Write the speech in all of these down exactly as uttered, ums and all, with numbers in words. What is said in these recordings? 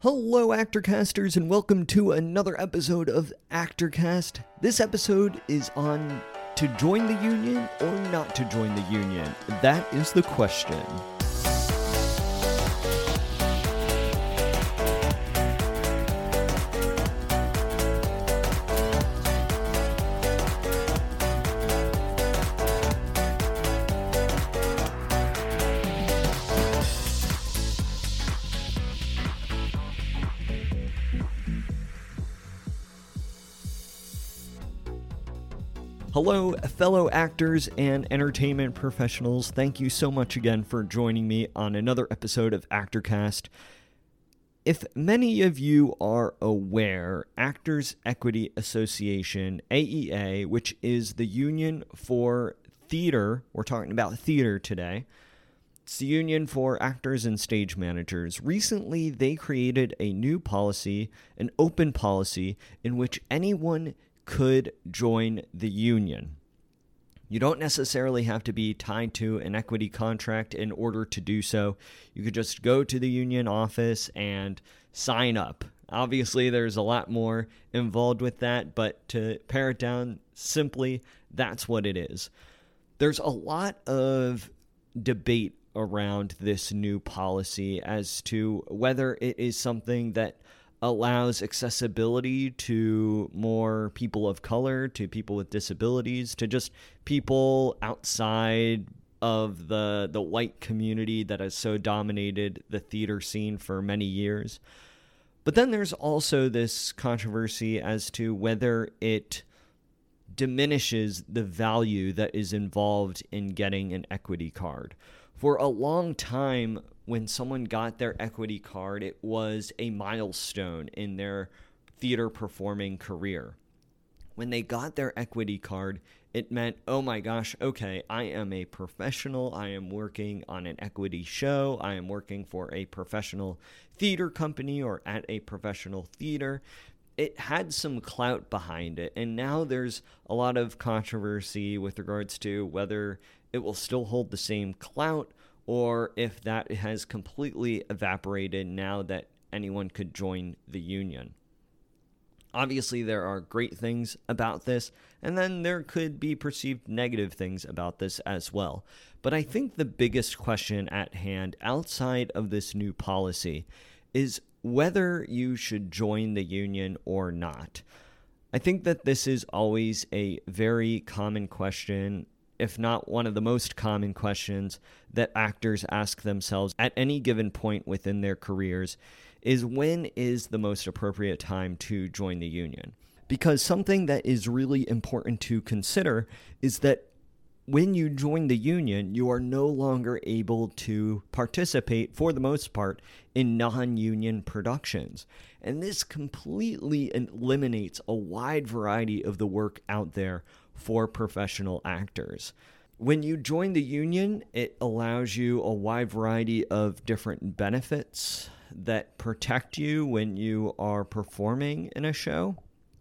Hello, Actorcasters, and welcome to another episode of Actorcast. This episode is on to join the union or not to join the union. That is the question. Hello, fellow actors and entertainment professionals. Thank you so much again for joining me on another episode of Actorcast. If many of you are aware, Actors Equity Association, A E A, which is the union for theater, we're talking about theater today, it's the union for actors and stage managers. Recently, they created a new policy, an open policy, in which anyone could join the union. You don't necessarily have to be tied to an equity contract in order to do so. You could just go to the union office and sign up. Obviously, there's a lot more involved with that, but to pare it down simply, that's what it is. There's a lot of debate around this new policy as to whether it is something that allows accessibility to more people of color, to people with disabilities, to just people outside of the the white community that has so dominated the theater scene for many years. But then there's also this controversy as to whether it diminishes the value that is involved in getting an equity card. For a long time, when someone got their equity card, it was a milestone in their theater performing career. When they got their equity card, it meant, oh my gosh, okay, I am a professional. I am working on an equity show. I am working for a professional theater company or at a professional theater. It had some clout behind it, and now there's a lot of controversy with regards to whether it will still hold the same clout or if that has completely evaporated now that anyone could join the union. Obviously, there are great things about this, and then there could be perceived negative things about this as well. But I think the biggest question at hand outside of this new policy is whether you should join the union or not. I think that this is always a very common question, if not one of the most common questions that actors ask themselves at any given point within their careers, is when is the most appropriate time to join the union? Because something that is really important to consider is that when you join the union, you are no longer able to participate, for the most part, in non-union productions. And this completely eliminates a wide variety of the work out there for professional actors. When you join the union, it allows you a wide variety of different benefits that protect you when you are performing in a show,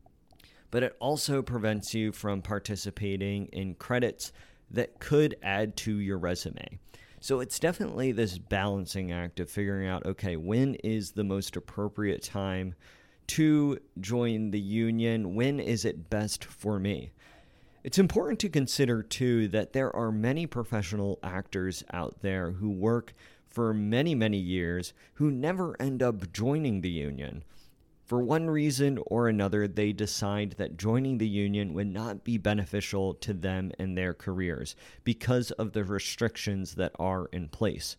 but it also prevents you from participating in credits that could add to your resume. So it's definitely this balancing act of figuring out, okay, when is the most appropriate time to join the union? When is it best for me? It's important to consider, too, that there are many professional actors out there who work for many, many years who never end up joining the union. For one reason or another, they decide that joining the union would not be beneficial to them and their careers because of the restrictions that are in place.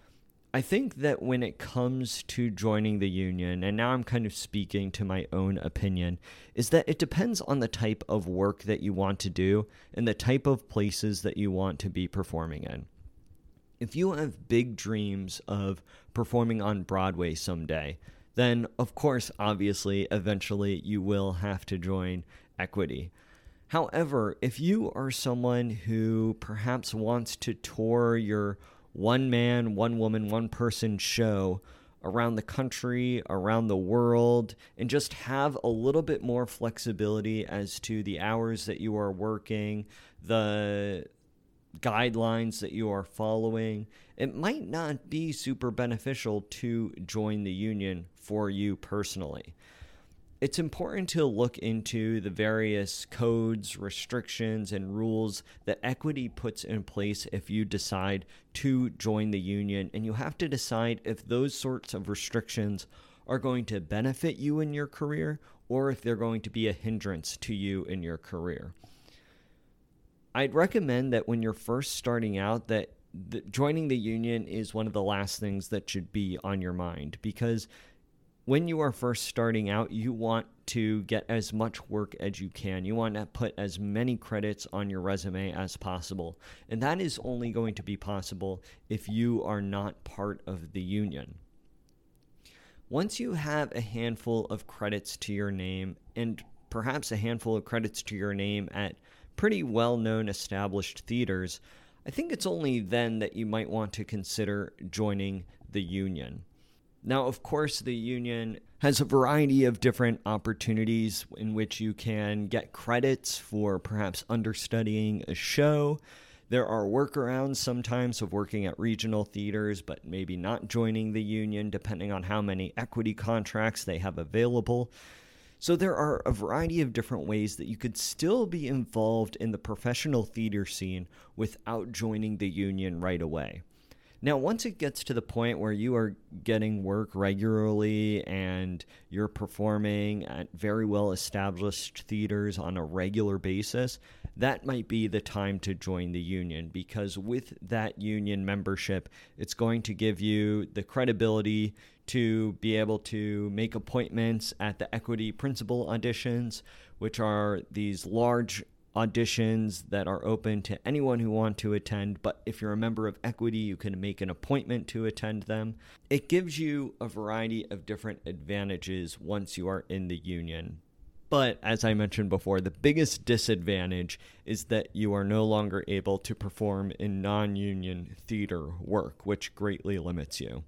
I think that when it comes to joining the union, and now I'm kind of speaking to my own opinion, is that it depends on the type of work that you want to do and the type of places that you want to be performing in. If you have big dreams of performing on Broadway someday, then of course, obviously, eventually you will have to join equity. However, if you are someone who perhaps wants to tour your one-man, one-woman, one-person show around the country, around the world, and just have a little bit more flexibility as to the hours that you are working, the guidelines that you are following, it might not be super beneficial to join the union for you personally. It's important to look into the various codes, restrictions, and rules that Equity puts in place if you decide to join the union, and you have to decide if those sorts of restrictions are going to benefit you in your career or if they're going to be a hindrance to you in your career. I'd recommend that when you're first starting out that the, joining the union is one of the last things that should be on your mind, because when you are first starting out, you want to get as much work as you can. You want to put as many credits on your resume as possible. And that is only going to be possible if you are not part of the union. Once you have a handful of credits to your name, and perhaps a handful of credits to your name at pretty well-known established theaters, I think it's only then that you might want to consider joining the union. Now, of course, the union has a variety of different opportunities in which you can get credits for perhaps understudying a show. There are workarounds sometimes of working at regional theaters, but maybe not joining the union, depending on how many equity contracts they have available. So there are a variety of different ways that you could still be involved in the professional theater scene without joining the union right away. Now, once it gets to the point where you are getting work regularly and you're performing at very well-established theaters on a regular basis, that might be the time to join the union, because with that union membership, it's going to give you the credibility to be able to make appointments at the Equity Principal auditions, which are these large auditions that are open to anyone who want to attend, but if you're a member of Equity, you can make an appointment to attend them. It gives you a variety of different advantages once you are in the union. But as I mentioned before, the biggest disadvantage is that you are no longer able to perform in non-union theater work, which greatly limits you.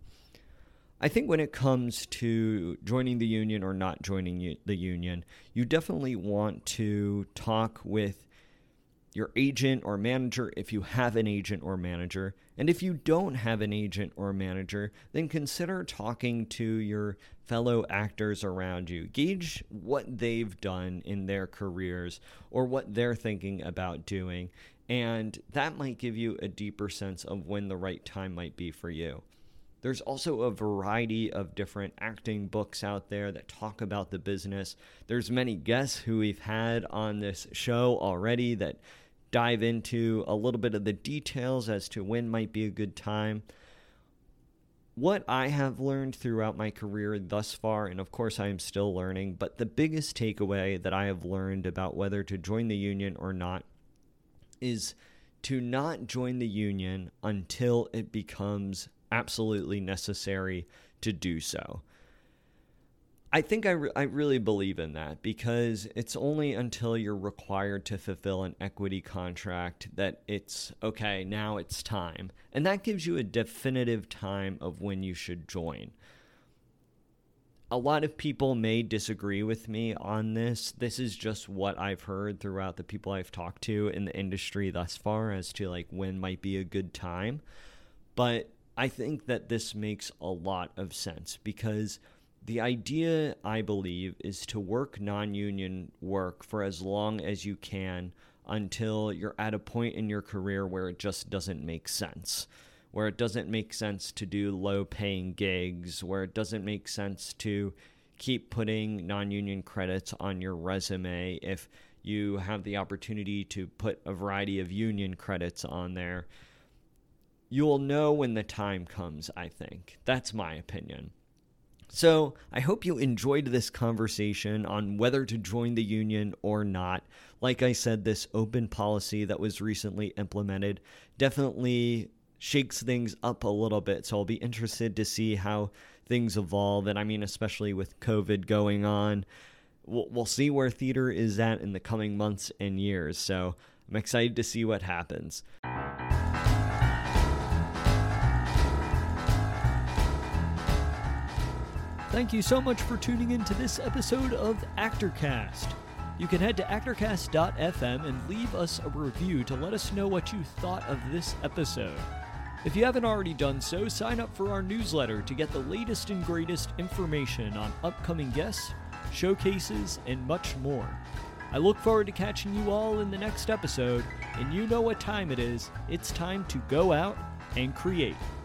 I think when it comes to joining the union or not joining the union, you definitely want to talk with your agent or manager if you have an agent or manager. And if you don't have an agent or manager, then consider talking to your fellow actors around you. Gauge what they've done in their careers or what they're thinking about doing. And that might give you a deeper sense of when the right time might be for you. There's also a variety of different acting books out there that talk about the business. There's many guests who we've had on this show already that dive into a little bit of the details as to when might be a good time. What I have learned throughout my career thus far, and of course I am still learning, but the biggest takeaway that I have learned about whether to join the union or not is to not join the union until it becomes absolutely necessary to do so. I think I, re- I really believe in that, because it's only until you're required to fulfill an equity contract that it's, okay, now it's time. And that gives you a definitive time of when you should join. A lot of people may disagree with me on this. This is just what I've heard throughout the people I've talked to in the industry thus far as to like when might be a good time. But I think that this makes a lot of sense, because the idea, I believe, is to work non-union work for as long as you can until you're at a point in your career where it just doesn't make sense, where it doesn't make sense to do low-paying gigs, where it doesn't make sense to keep putting non-union credits on your resume if you have the opportunity to put a variety of union credits on there. You will know when the time comes, I think. That's my opinion. So I hope you enjoyed this conversation on whether to join the union or not. Like I said, this open policy that was recently implemented definitely shakes things up a little bit. So I'll be interested to see how things evolve. And I mean, especially with COVID going on, we'll, we'll see where theater is at in the coming months and years. So I'm excited to see what happens. Thank you so much for tuning in to this episode of ActorCast. You can head to actorcast dot f m and leave us a review to let us know what you thought of this episode. If you haven't already done so, sign up for our newsletter to get the latest and greatest information on upcoming guests, showcases, and much more. I look forward to catching you all in the next episode, and you know what time it is. It's time to go out and create.